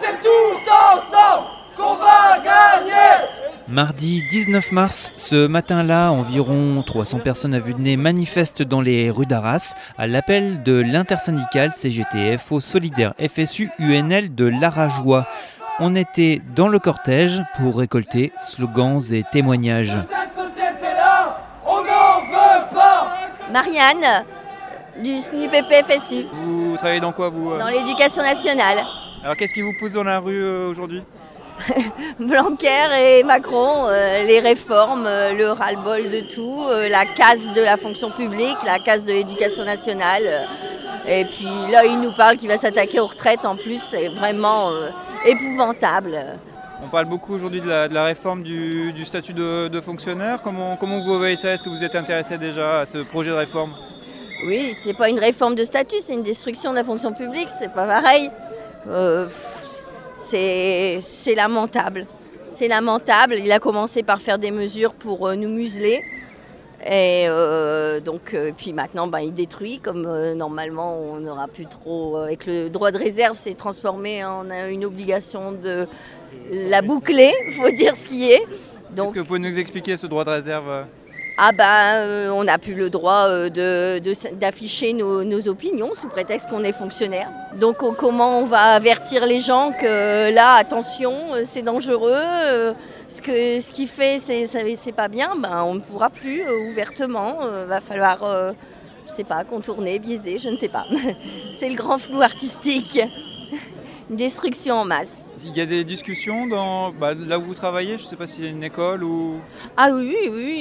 c'est tous ensemble qu'on va gagner. Mardi 19 mars, ce matin-là, environ 300 personnes à vue de nez manifestent dans les rues d'Arras à l'appel de l'intersyndicale CGT-FO Solidaire FSU UNL de Larajoie. On était dans le cortège pour récolter slogans et témoignages. Cette société-là, on n'en veut pas. Marianne, du SNUPP FSU. Vous travaillez dans quoi, vous ? Dans l'éducation nationale. Alors qu'est-ce qui vous pousse dans la rue aujourd'hui ? Blanquer et Macron, les réformes, le ras-le-bol de tout, la casse de la fonction publique, la casse de l'éducation nationale. Et puis là, il nous parle qu'il va s'attaquer aux retraites en plus, c'est vraiment épouvantable. On parle beaucoup aujourd'hui de la réforme du statut de fonctionnaire. Comment vous voyez ça ? Est-ce que vous êtes intéressé déjà à ce projet de réforme ? Oui, c'est pas une réforme de statut, c'est une destruction de la fonction publique, c'est pas pareil. C'est lamentable. C'est lamentable. Il a commencé par faire des mesures pour nous museler. Et puis maintenant, il détruit, comme normalement on n'aura plus trop. Avec le droit de réserve, c'est transformé en une obligation de la boucler, il faut dire ce qui est. Est-ce que vous pouvez nous expliquer ce droit de réserve ? On n'a plus le droit d'afficher nos opinions sous prétexte qu'on est fonctionnaire. Donc comment on va avertir les gens que là, attention, c'est dangereux, ce qu'il fait, c'est pas bien, on ne pourra plus ouvertement, va falloir, contourner, biaiser, je ne sais pas. C'est le grand flou artistique, une destruction en masse. Il y a des discussions là où vous travaillez, je ne sais pas s'il y a une école ou... Ah oui.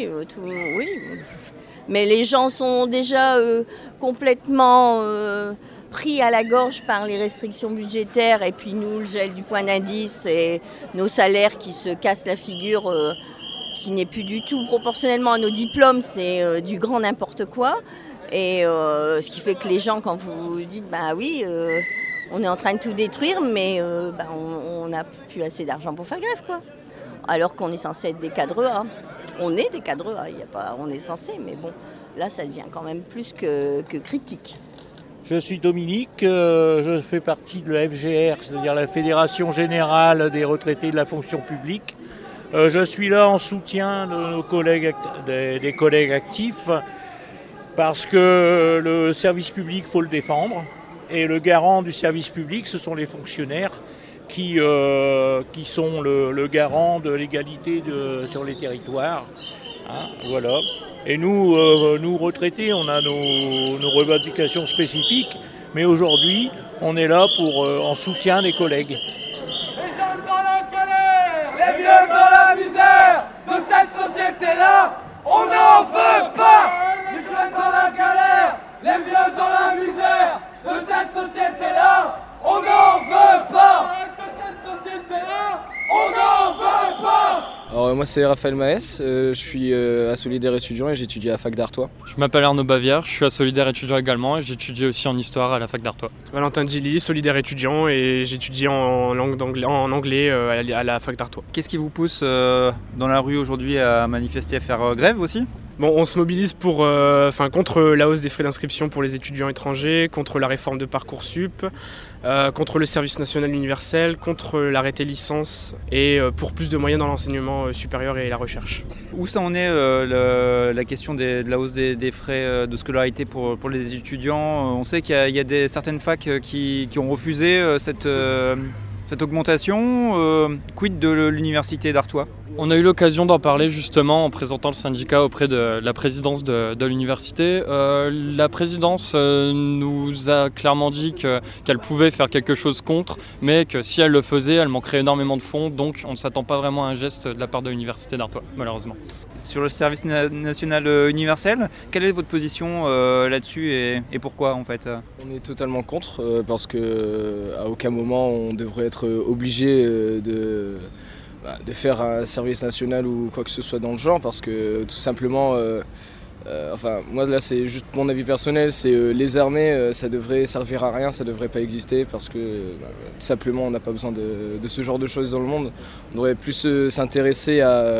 Mais les gens sont déjà complètement pris à la gorge par les restrictions budgétaires et puis nous, le gel du point d'indice et nos salaires qui se cassent la figure, qui n'est plus du tout proportionnellement à nos diplômes, c'est du grand n'importe quoi. Et ce qui fait que les gens, quand vous dites, on est en train de tout détruire, mais on n'a plus assez d'argent pour faire grève, quoi. Alors qu'on est censé être des cadres A. On est des cadres A, on est censé, mais bon, là ça devient quand même plus que critique. Je suis Dominique, je fais partie de la FGR, c'est-à-dire la Fédération Générale des Retraités de la Fonction Publique. Je suis là en soutien de nos collègues, des collègues actifs, parce que le service public, il faut le défendre. Et le garant du service public, ce sont les fonctionnaires qui sont le garant de l'égalité sur les territoires. Voilà. Et nous retraités, on a nos revendications spécifiques, mais aujourd'hui, on est là en soutien des collègues. Les jeunes dans la galère, les vieux dans la misère, de cette société-là, on n'en veut pas. Les jeunes dans la galère, les vieux dans la misère, de cette société-là, on n'en veut pas. De cette société-là, on n'en veut pas. Alors moi c'est Raphaël Maes, je suis à Solidaire étudiant et j'étudie à la fac d'Artois. Je m'appelle Arnaud Bavière, je suis à Solidaire étudiant également et j'étudie aussi en histoire à la fac d'Artois. Valentin Gilly, Solidaire étudiant et j'étudie en anglais à la fac d'Artois. Qu'est-ce qui vous pousse dans la rue aujourd'hui à manifester, à faire grève aussi ? Bon, on se mobilise contre la hausse des frais d'inscription pour les étudiants étrangers, contre la réforme de Parcoursup, contre le service national universel, contre l'arrêté licence et pour plus de moyens dans l'enseignement supérieur et la recherche. Où ça en est la question de la hausse des frais de scolarité pour les étudiants ? On sait qu'il y a certaines facs qui ont refusé cette augmentation. Quid de l'université d'Artois ? On a eu l'occasion d'en parler justement en présentant le syndicat auprès de la présidence de l'université. La présidence nous a clairement dit qu'elle pouvait faire quelque chose contre, mais que si elle le faisait, elle manquerait énormément de fonds, donc on ne s'attend pas vraiment à un geste de la part de l'université d'Artois, malheureusement. Sur le service national universel, quelle est votre position là-dessus et pourquoi en fait ? On est totalement contre parce qu'à aucun moment on devrait être obligé de faire un service national ou quoi que ce soit dans le genre, parce que tout simplement, moi là c'est juste mon avis personnel, c'est les armées, ça devrait servir à rien, ça devrait pas exister, parce que tout simplement on n'a pas besoin de ce genre de choses dans le monde. On devrait plus s'intéresser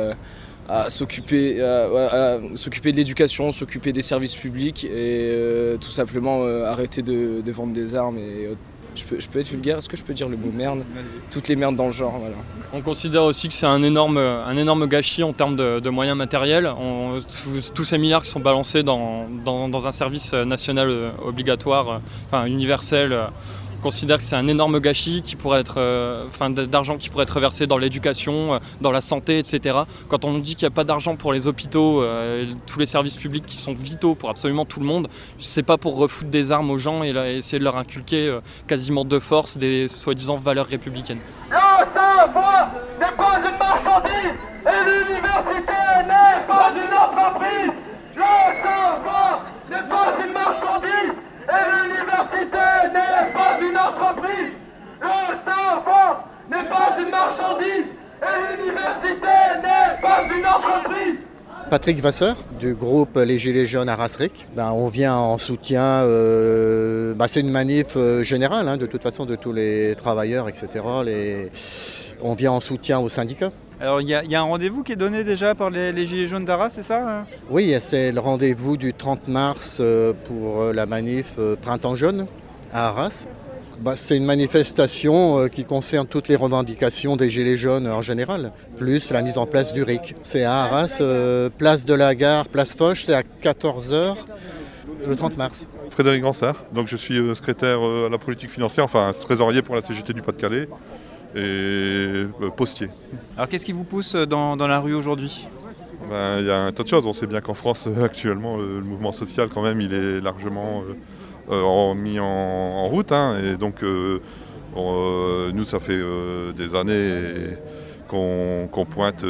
à s'occuper de l'éducation, s'occuper des services publics et tout simplement arrêter de vendre des armes et Je peux être vulgaire, est-ce que je peux dire le mot merde? Toutes les merdes dans le genre, voilà. On considère aussi que c'est un énorme gâchis en termes de moyens matériels. Tous ces milliards qui sont balancés dans un service national obligatoire, universel, on considère que c'est un énorme gâchis qui pourrait être, d'argent qui pourrait être versé dans l'éducation, dans la santé, etc. Quand on dit qu'il n'y a pas d'argent pour les hôpitaux, tous les services publics qui sont vitaux pour absolument tout le monde, c'est pas pour refoutre des armes aux gens et essayer de leur inculquer quasiment de force des soi-disant valeurs républicaines. Le savoir n'est pas une marchandise et l'université n'est pas une entreprise. Le savoir n'est pas une marchandise et l'université n'est pas une entreprise. Le savoir n'est pas une marchandise et l'université n'est pas une entreprise. Patrick Vasseur du groupe Les Gilets jaunes à Rasric. On vient en soutien, c'est une manif générale de toute façon de tous les travailleurs, etc. On vient en soutien aux syndicats. Alors il y a un rendez-vous qui est donné déjà par les Gilets jaunes d'Arras, c'est ça? Oui, c'est le rendez-vous du 30 mars pour la manif Printemps jaune à Arras. C'est une manifestation qui concerne toutes les revendications des Gilets jaunes en général, plus la mise en place du RIC. C'est à Arras, place de la Gare, place Foch, c'est à 14h le 30 mars. Frédéric Ransard, donc je suis secrétaire à la politique financière, trésorier pour la CGT du Pas-de-Calais et postier. Alors qu'est-ce qui vous pousse dans la rue aujourd'hui? Il y a un tas de choses, on sait bien qu'en France actuellement le mouvement social quand même il est largement mis en route et donc nous ça fait des années qu'on pointe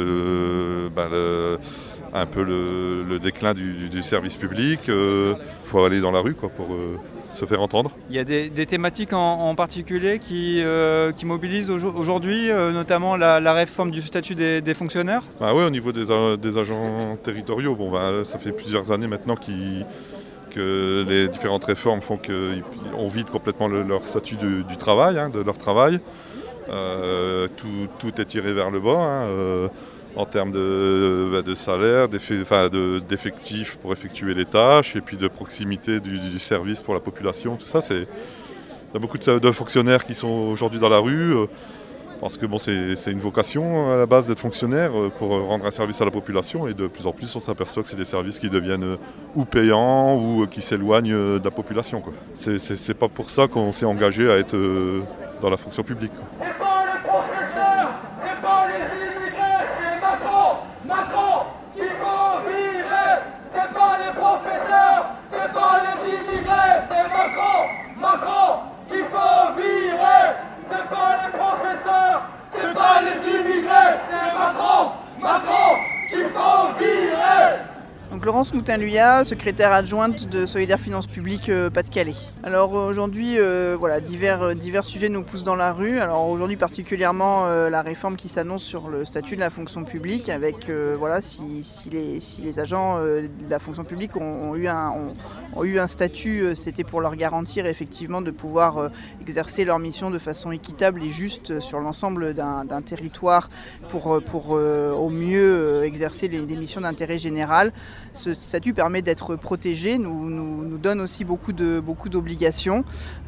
un peu le déclin du service public. Faut aller dans la rue pour se faire entendre. Il y a des thématiques en particulier qui mobilisent aujourd'hui, notamment la réforme du statut des fonctionnaires? Oui, au niveau des agents territoriaux, ça fait plusieurs années maintenant que les différentes réformes font qu'on vide complètement leur statut du travail, de leur travail. Tout est tiré vers le bas en termes de salaire, d'effectifs pour effectuer les tâches et puis de proximité du service pour la population. Tout ça, il y a beaucoup de fonctionnaires qui sont aujourd'hui dans la rue parce que c'est une vocation à la base d'être fonctionnaire pour rendre un service à la population et de plus en plus on s'aperçoit que c'est des services qui deviennent ou payants ou qui s'éloignent de la population. C'est pas pour ça qu'on s'est engagé à être dans la fonction publique. C'est pas les professeurs, c'est pas les immigrés, c'est Macron qu'il faut virer. C'est pas les professeurs, c'est pas les immigrés, c'est Macron qu'il faut virer. C'est pas les professeurs, c'est pas les immigrés, c'est Macron qu'il faut virer. Donc Laurence Moutin-Luyat, secrétaire adjointe de Solidaire Finances Publiques Pas-de-Calais. Alors aujourd'hui, divers sujets nous poussent dans la rue. Alors aujourd'hui particulièrement la réforme qui s'annonce sur le statut de la fonction publique avec si les agents de la fonction publique ont eu un statut, c'était pour leur garantir effectivement de pouvoir exercer leur mission de façon équitable et juste sur l'ensemble d'un territoire pour au mieux exercer les missions d'intérêt général. Ce statut permet d'être protégé, nous donne aussi beaucoup d'obligations.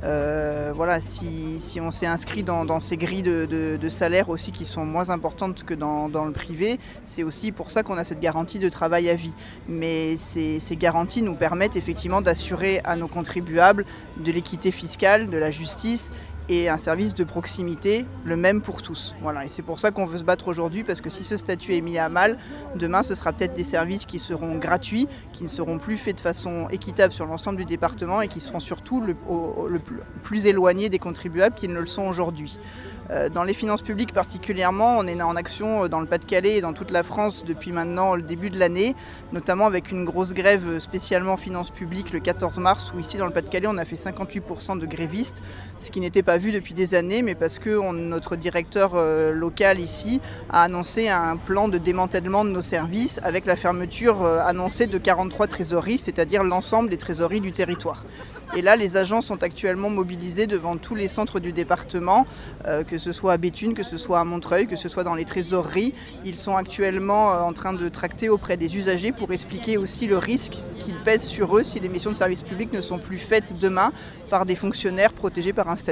Si on s'est inscrit dans ces grilles de salaire aussi qui sont moins importantes que dans le privé, c'est aussi pour ça qu'on a cette garantie de travail à vie. Mais ces garanties nous permettent effectivement d'assurer à nos contribuables de l'équité fiscale, de la justice et un service de proximité, le même pour tous. Et c'est pour ça qu'on veut se battre aujourd'hui, parce que si ce statut est mis à mal, demain ce sera peut-être des services qui seront gratuits, qui ne seront plus faits de façon équitable sur l'ensemble du département et qui seront surtout le plus éloignés des contribuables qu'ils ne le sont aujourd'hui. Dans les finances publiques particulièrement, on est en action dans le Pas-de-Calais et dans toute la France depuis maintenant le début de l'année, notamment avec une grosse grève spécialement finances publiques le 14 mars, où ici dans le Pas-de-Calais on a fait 58% de grévistes, ce qui n'était pas vu depuis des années, mais parce que notre directeur local ici a annoncé un plan de démantèlement de nos services avec la fermeture annoncée de 43 trésoreries, c'est-à-dire l'ensemble des trésoreries du territoire. Et là, les agents sont actuellement mobilisés devant tous les centres du département, que ce soit à Béthune, que ce soit à Montreuil, que ce soit dans les trésoreries. Ils sont actuellement en train de tracter auprès des usagers pour expliquer aussi le risque qu'il pèse sur eux si les missions de service public ne sont plus faites demain par des fonctionnaires protégés par un statut.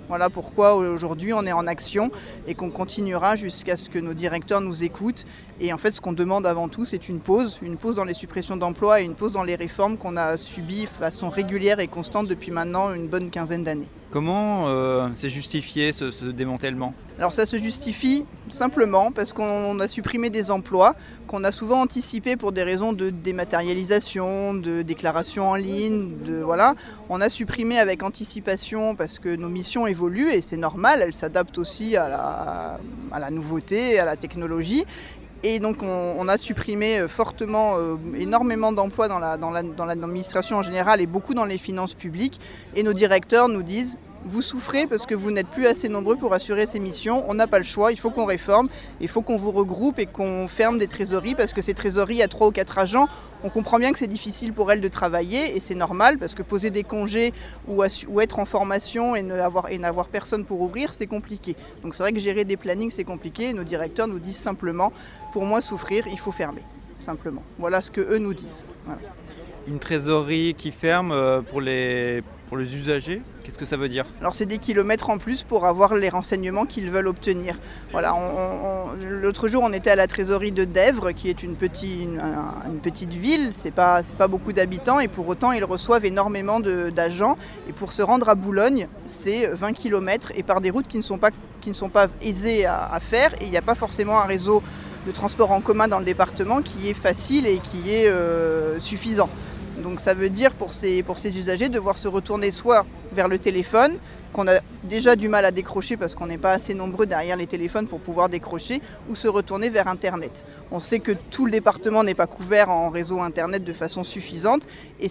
Voilà pourquoi aujourd'hui on est en action et qu'on continuera jusqu'à ce que nos directeurs nous écoutent. Et en fait, ce qu'on demande avant tout, c'est une pause dans les suppressions d'emplois et une pause dans les réformes qu'on a subies de façon régulière et constante depuis maintenant une bonne quinzaine d'années. Comment c'est justifié ce démantèlement ? Alors ça se justifie simplement parce qu'on a supprimé des emplois qu'on a souvent anticipés pour des raisons de dématérialisation, de déclaration en ligne, voilà. On a supprimé avec anticipation parce que nos missions évoluent et c'est normal, elles s'adaptent aussi à la nouveauté, à la technologie. Et donc on a supprimé fortement énormément d'emplois dans l'administration en général et beaucoup dans les finances publiques. Et nos directeurs nous disent « Vous souffrez parce que vous n'êtes plus assez nombreux pour assurer ces missions, on n'a pas le choix, il faut qu'on réforme, il faut qu'on vous regroupe et qu'on ferme des trésoreries parce que ces trésoreries à 3 ou 4 agents, on comprend bien que c'est difficile pour elles de travailler et c'est normal parce que poser des congés ou être en formation et n'avoir personne pour ouvrir, c'est compliqué. Donc c'est vrai que gérer des plannings, c'est compliqué et nos directeurs nous disent simplement « Pour moins souffrir, il faut fermer ». Simplement. Voilà ce qu'eux nous disent. Voilà. Une trésorerie qui ferme pour les usagers, qu'est-ce que ça veut dire ? Alors c'est des kilomètres en plus pour avoir les renseignements qu'ils veulent obtenir. Voilà, l'autre jour on était à la trésorerie de Dèvres, qui est une petite ville, c'est pas beaucoup d'habitants et pour autant ils reçoivent énormément d'agents. Et pour se rendre à Boulogne, c'est 20 km et par des routes qui ne sont pas aisées à faire et il n'y a pas forcément un réseau de transport en commun dans le département qui est facile et qui est suffisant. Donc ça veut dire pour ces usagers devoir se retourner soit vers le téléphone, qu'on a déjà du mal à décrocher parce qu'on n'est pas assez nombreux derrière les téléphones pour pouvoir décrocher, ou se retourner vers Internet. On sait que tout le département n'est pas couvert en réseau Internet de façon suffisante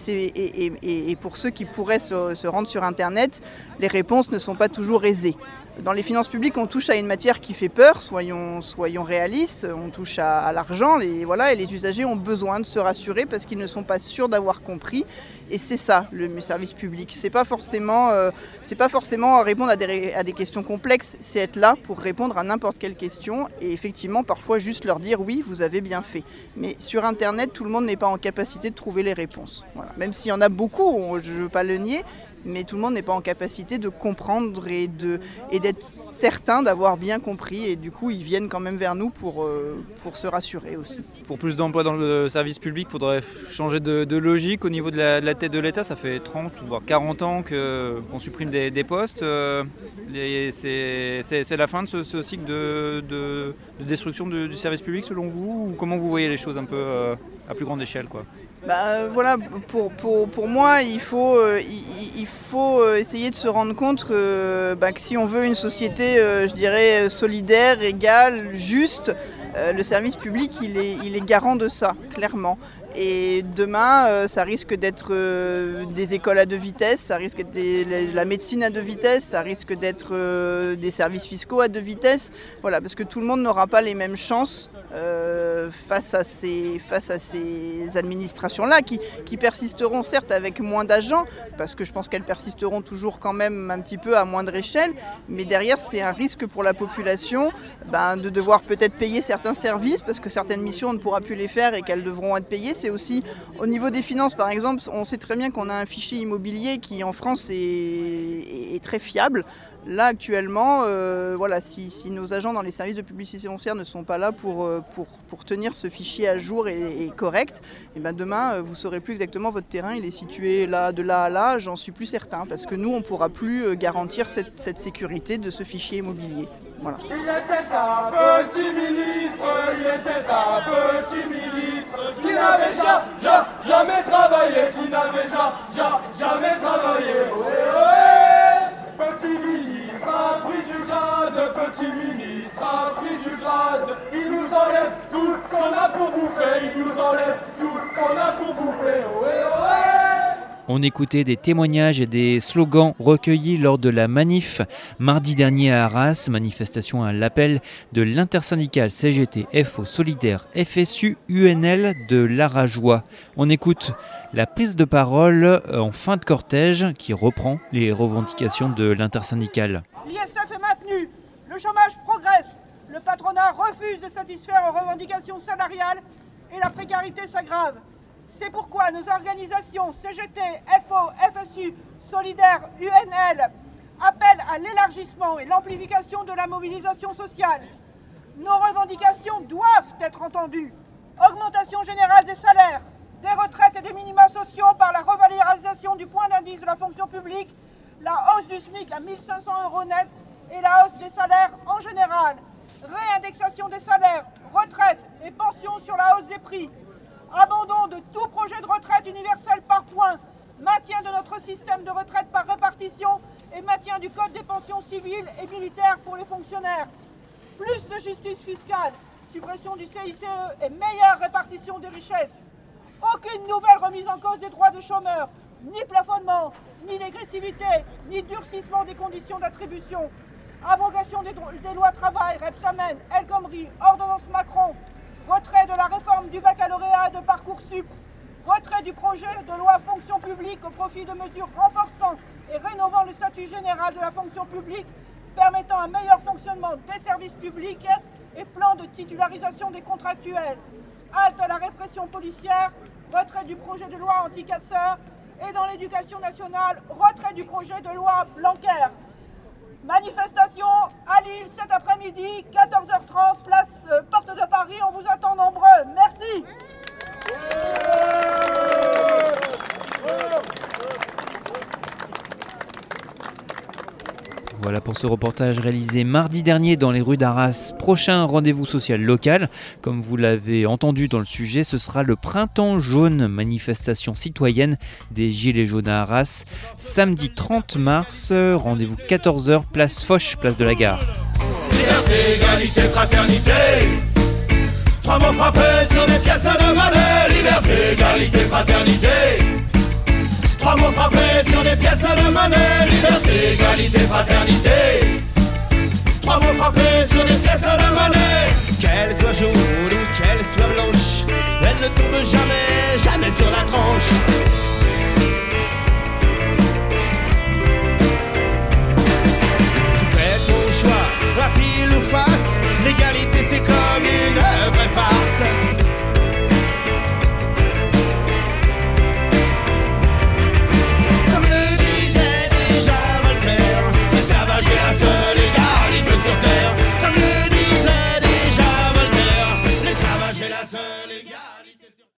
et pour ceux qui pourraient se rendre sur Internet, les réponses ne sont pas toujours aisées. Dans les finances publiques, on touche à une matière qui fait peur, soyons réalistes, on touche à l'argent, et les usagers ont besoin de se rassurer parce qu'ils ne sont pas sûrs d'avoir compris. Et c'est ça, le service public. C'est pas forcément répondre à des questions complexes, c'est être là pour répondre à n'importe quelle question et effectivement parfois juste leur dire oui, vous avez bien fait. Mais sur Internet, tout le monde n'est pas en capacité de trouver les réponses. Voilà. Même s'il y en a beaucoup, je ne veux pas le nier, mais tout le monde n'est pas en capacité de comprendre et d'être certain d'avoir bien compris. Et du coup, ils viennent quand même vers nous pour se rassurer aussi. Pour plus d'emplois dans le service public, il faudrait changer de logique au niveau de la tête de l'État. Ça fait 30 voire 40 ans qu'on supprime des postes. C'est la fin de ce cycle de destruction du service public selon vous ? Ou comment vous voyez les choses un peu à plus grande échelle, quoi ? Pour moi, il faut essayer de se rendre compte que si on veut une société, je dirais, solidaire, égale, juste, le service public, il est garant de ça, clairement. Et demain, ça risque d'être des écoles à 2 vitesses, ça risque d'être la médecine à 2 vitesses, ça risque d'être des services fiscaux à 2 vitesses. Voilà, parce que tout le monde n'aura pas les mêmes chances face à ces administrations-là qui persisteront certes avec moins d'agents, parce que je pense qu'elles persisteront toujours quand même un petit peu à moindre échelle, mais derrière c'est un risque pour la population de devoir peut-être payer certains services parce que certaines missions on ne pourra plus les faire et qu'elles devront être payées. C'est aussi au niveau des finances par exemple, on sait très bien qu'on a un fichier immobilier qui en France est très fiable. Là actuellement, si nos agents dans les services de publicité foncière ne sont pas là pour tenir ce fichier à jour et correct, et demain vous ne saurez plus exactement votre terrain, il est situé là, de là à là, j'en suis plus certain, parce que nous on ne pourra plus garantir cette sécurité de ce fichier immobilier. Voilà. Il était un petit ministre qui n'avait jamais travaillé, jamais travaillé. Petit ministre a pris du grade, petit ministre a pris du grade. Il nous enlève tout ce qu'on a pour bouffer, il nous enlève tout ce qu'on a pour bouffer. On écoutait des témoignages et des slogans recueillis lors de la manif mardi dernier à Arras, manifestation à l'appel de l'intersyndicale CGT FO Solidaire FSU UNL de l'Arajois. On écoute la prise de parole en fin de cortège qui reprend les revendications de l'intersyndicale. L'ISF est maintenu, le chômage progresse, le patronat refuse de satisfaire aux revendications salariales et la précarité s'aggrave. C'est pourquoi nos organisations CGT, FO, FSU, Solidaire, UNL appelle à l'élargissement et l'amplification de la mobilisation sociale. Nos revendications doivent être entendues. Augmentation générale des salaires, des retraites et des minima sociaux par la revalorisation du point d'indice de la fonction publique, la hausse du SMIC à 1 500 € net et la hausse des salaires en général. Réindexation des salaires, retraites et pensions sur la hausse des prix. Abandon de tout projet de retraite universelle par points. Maintien de notre système de retraite par répartition et maintien du code des pensions civiles et militaires pour les fonctionnaires. Plus de justice fiscale, suppression du CICE et meilleure répartition des richesses. Aucune nouvelle remise en cause des droits des chômeurs, ni plafonnement, ni dégressivité, ni durcissement des conditions d'attribution. Abrogation des lois travail, Rebsamen, El Khomri, ordonnance Macron. Retrait de la réforme du baccalauréat et de Parcoursup. Retrait du projet de loi fonction publique au profit de mesures renforçant et rénovant le statut général de la fonction publique, permettant un meilleur fonctionnement des services publics et plan de titularisation des contractuels. Halte à la répression policière, retrait du projet de loi anti-casseurs et dans l'éducation nationale, retrait du projet de loi Blanquer. Manifestation à Lille cet après-midi, 14h30, place Porte de Paris, on vous attend nombreux. Merci. Voilà pour ce reportage réalisé mardi dernier dans les rues d'Arras. Prochain rendez-vous social local, comme vous l'avez entendu dans le sujet, ce sera le Printemps jaune, manifestation citoyenne des Gilets jaunes à Arras. Samedi 30 mars, rendez-vous 14h, place Foch, place de la Gare. Liberté, égalité, fraternité. Trois mots frappés sur des pièces de monnaie. Liberté, égalité, fraternité. Trois mots frappés sur des pièces de monnaie. Liberté, égalité, fraternité. Trois mots frappés sur des pièces de monnaie. Qu'elles soient jaunes ou qu'elles soient blanches, elles ne tombent jamais, jamais sur la tranche.